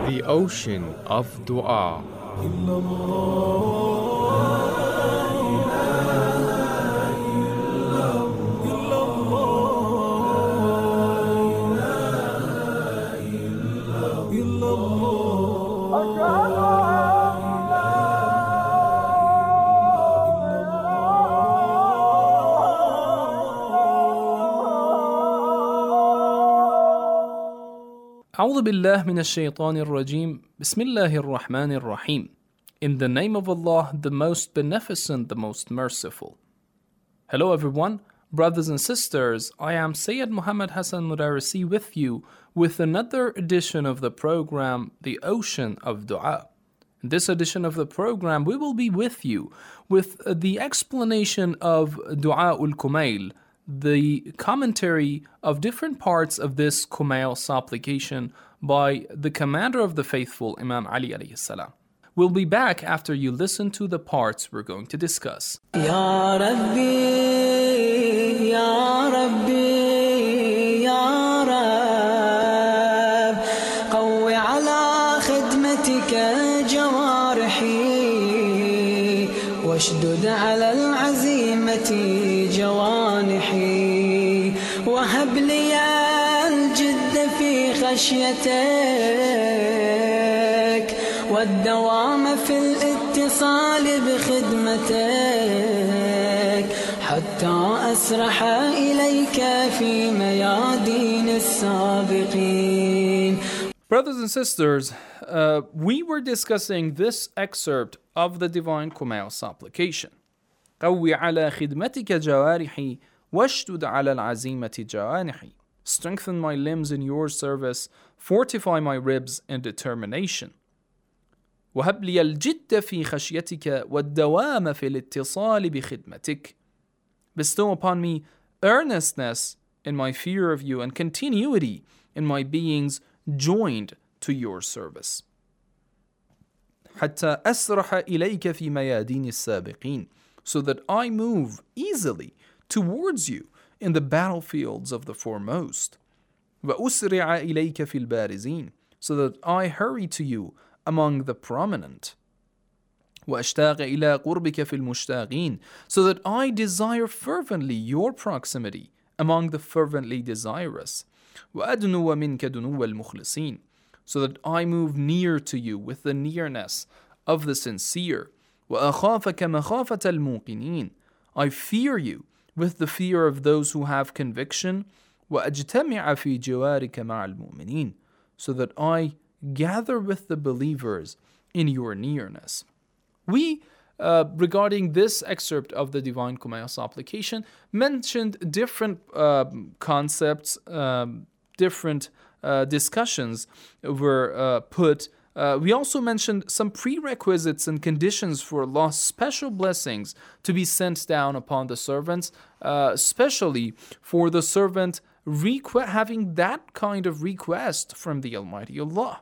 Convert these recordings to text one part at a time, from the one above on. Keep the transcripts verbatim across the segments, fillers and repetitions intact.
The ocean of dua. أعوذ بالله من الشيطان الرجيم بسم الله الرحمن الرحيم. In the name of Allah, the most beneficent, the most merciful. Hello everyone, brothers and sisters, I am Sayyid Muhammad Hassan Mudarisi with you with another edition of the program, The Ocean of Dua. In this edition of the program, we will be with you with the explanation of Dua ul Kumail, the commentary of different parts of this Kumail supplication by the commander of the faithful, Imam Ali alayhi salam. We'll be back after you listen to the parts we're going to discuss. Ya Rabbi, Ya Rabbi, Ya Rab, قوي على خدمتك جوارحي واشدد على العزيمة جوانحي وهب لي الجد في خشيتك والدوام في الاتصال بخدمتك حتى أسرح إليك في ميادين السابقين. Brothers and sisters, uh, we were discussing this excerpt of the Divine Kumail supplication. قوي على خدمتك جوارحي واشدد على العزيمة جوانحي. Strengthen my limbs in your service, fortify my ribs in determination. وهب لي الجد في خشيتك والدوام في الاتصال بخدمتك. Bestow upon me earnestness in my fear of you and continuity in my beings joined to your service. حتى أسرح إليك في ميادين السابقين, so that I move easily towards you in the battlefields of the foremost. وأسرع إليك في البارزين, so that I hurry to you among the prominent. وأشتاق إلى قربك في المشتاقين, so that I desire fervently your proximity among the fervently desirous. وأدنو منك دنو المخلصين, so that I move near to you with the nearness of the sincere. وأخافك مخافة الموقنين, I fear you with the fear of those who have conviction. وأجتمع في جوارك مع المؤمنين, so that I gather with the believers in your nearness. We, uh, regarding this excerpt of the Divine Kumail supplication, mentioned different uh, concepts, um, different uh, discussions were uh, put. Uh, we also mentioned some prerequisites and conditions for Allah's special blessings to be sent down upon the servants, uh, especially for the servant requ- having that kind of request from the Almighty Allah.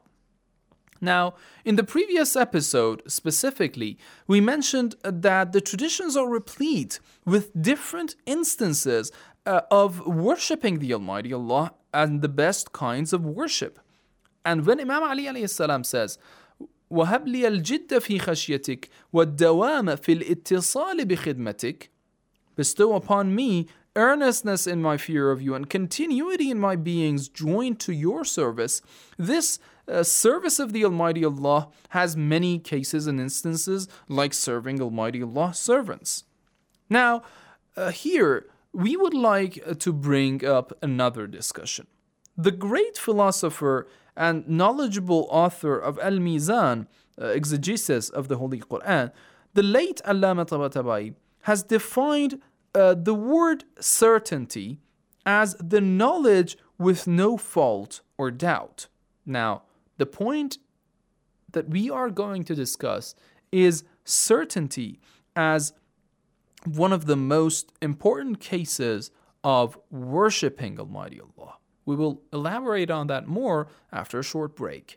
Now, in the previous episode specifically, we mentioned that the traditions are replete with different instances uh, of worshipping the Almighty Allah and the best kinds of worship. And when Imam Ali alayhi salam says, وَهَبْ لِيَ الْجِدَّ فِي خَشْيَتِكَ وَالدَّوَامَ فِي الْإِتِّصَالِ بِخِدْمَتِكَ, bestow upon me earnestness in my fear of you and continuity in my beings joined to your service. This uh, service of the Almighty Allah has many cases and instances like serving Almighty Allah's servants. Now, uh, here we would like uh, to bring up another discussion. The great philosopher and knowledgeable author of Al-Mizan, uh, exegesis of the Holy Quran, the late Allama Tabatabai, has defined uh, the word certainty as the knowledge with no fault or doubt. Now, the point that we are going to discuss is certainty as one of the most important cases of worshipping Almighty Allah. We will elaborate on that more after a short break.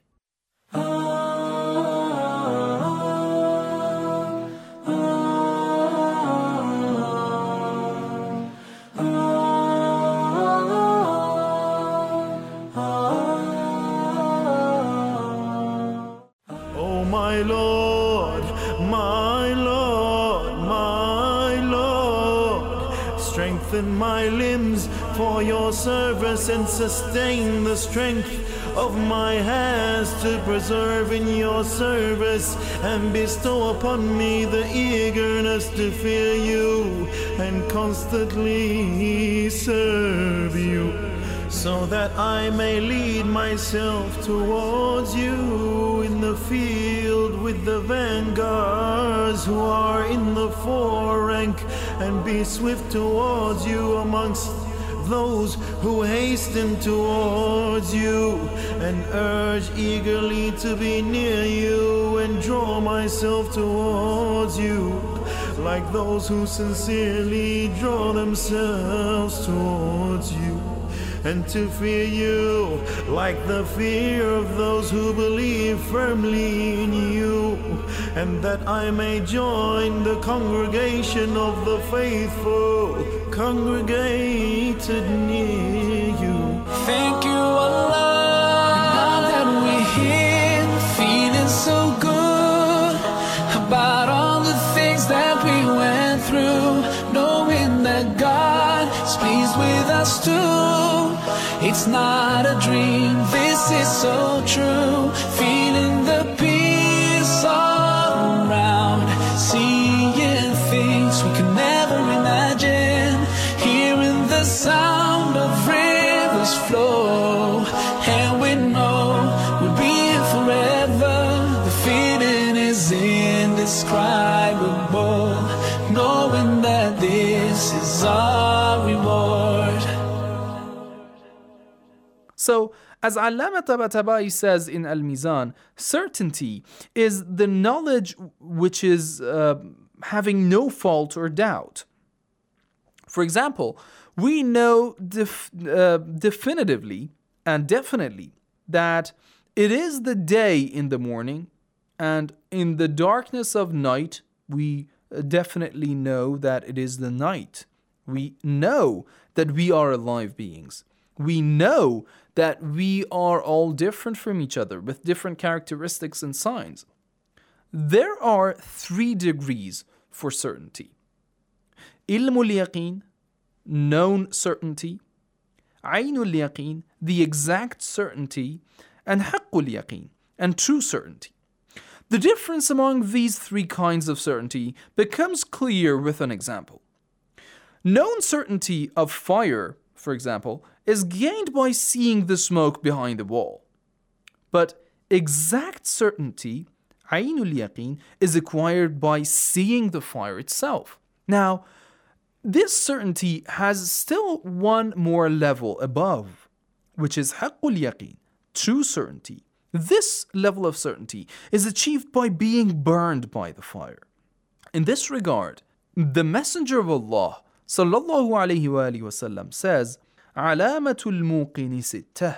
strengthen my limbs for your service and sustain the strength of my hands to preserve in your service, and bestow upon me the eagerness to fear you and constantly serve you, so that I may lead myself towards you in the field with the vanguards who are in the fore rank, and be swift towards you amongst those who hasten towards you, and urge eagerly to be near you and draw myself towards you, like those who sincerely draw themselves towards you, and to fear you like the fear of those who believe firmly in you, and that I may join the congregation of the faithful congregated near you. Thank you, Allah. Now that we're here, feeling so good about all the things that we went through, knowing that God is pleased with us too. It's not a dream, this is so true. Feeling the peace all around, seeing things we could never imagine, hearing the sound of rivers flow, and we know we'll be here forever. The feeling is indescribable, knowing that this is our reward. So, as Allama Tabatabai says in Al-Mizan, certainty is the knowledge which is uh, having no fault or doubt. For example, we know def- uh, definitively and definitely that it is the day in the morning, and in the darkness of night, we definitely know that it is the night. We know that we are alive beings. We know that we are all different from each other with different characteristics and signs. There are three degrees for certainty: ilmul yaqeen, known certainty; aynul yaqeen, the exact certainty; and haqqul yaqeen, and true certainty. The difference among these three kinds of certainty becomes clear with an example. Known certainty of fire, for example, is gained by seeing the smoke behind the wall. But exact certainty, aynul yaqeen, is acquired by seeing the fire itself. Now, this certainty has still one more level above, which is haqqul yaqeen, true certainty. This level of certainty is achieved by being burned by the fire. In this regard, the Messenger of Allah sallallahu alayhi wa alihi wasallam says, علامة الموقن ستة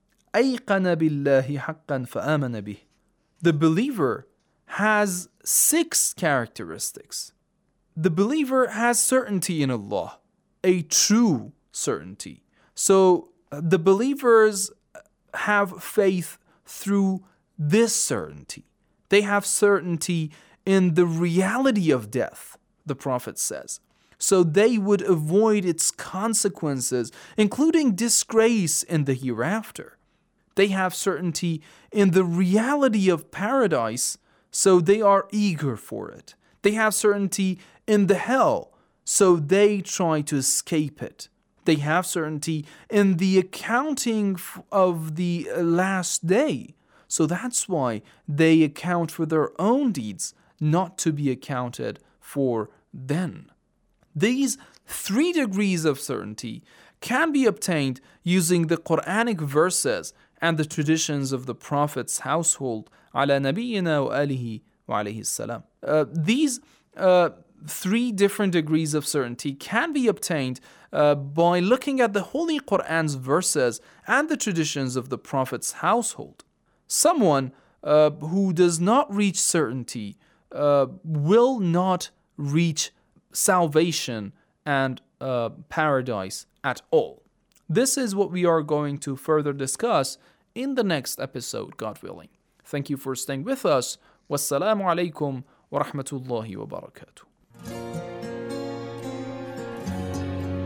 أيقن بالله حقا فآمن به. The believer has six characteristics. The believer has certainty in Allah, a true certainty. So the believers have faith through this certainty. They have certainty in the reality of death, the Prophet says. So they would avoid its consequences, including disgrace in the hereafter. They have certainty in the reality of paradise, so they are eager for it. They have certainty in the hell, so they try to escape it. They have certainty in the accounting of the last day, so that's why they account for their own deeds, not to be accounted for then. These three degrees of certainty can be obtained using the Quranic verses and the traditions of the Prophet's household, ala nabiyyina wa alihi wa alayhi salam. Uh, these uh, three different degrees of certainty can be obtained uh, by looking at the Holy Quran's verses and the traditions of the Prophet's household. Someone uh, who does not reach certainty uh, will not reach salvation and uh, paradise at all. This is what we are going to further discuss in the next episode, God willing. Thank you for staying with us. Wassalamu alaikum wa rahmatullahi wa barakatuh.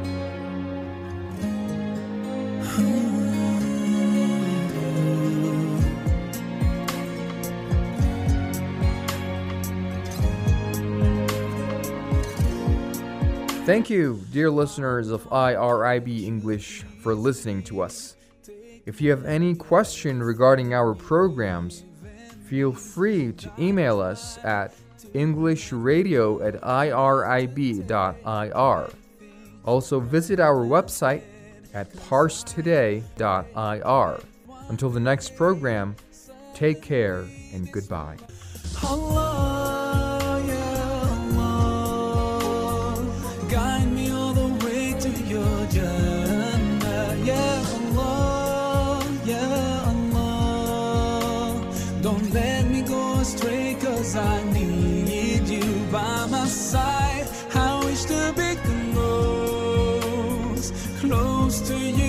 Thank you, dear listeners of I R I B English, for listening to us. If you have any question regarding our programs, feel free to email us at englishradio at irib dot I R. Also visit our website at parstoday dot I R. Until the next program, take care and goodbye. Allah, yeah, Allah, guide me all the way to your Jannah. Yeah, Allah, yeah, Allah, don't let me go astray, 'cause I need you by my side. I wish to be close, close to you.